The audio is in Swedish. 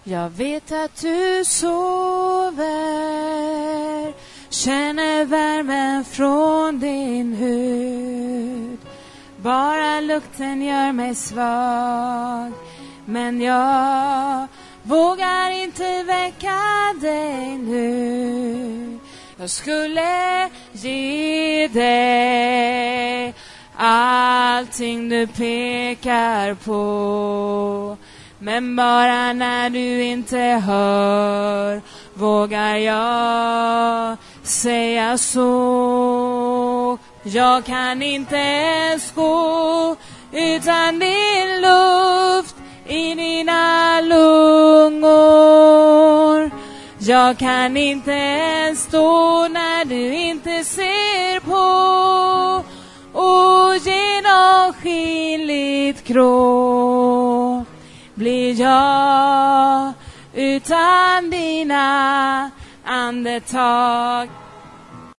Jag vet att du sover, känner värmen från din hud. Bara lukten gör mig svag, men jag vågar inte väcka dig nu. Jag skulle ge dig allting du pekar på, men bara när du inte hör vågar jag säga så. Jag kan inte ens gå utan din luft i dina lungor. Jag kan inte ens stå när du inte ser på. Ogenomskinligt grå blir jag utan dina andetag.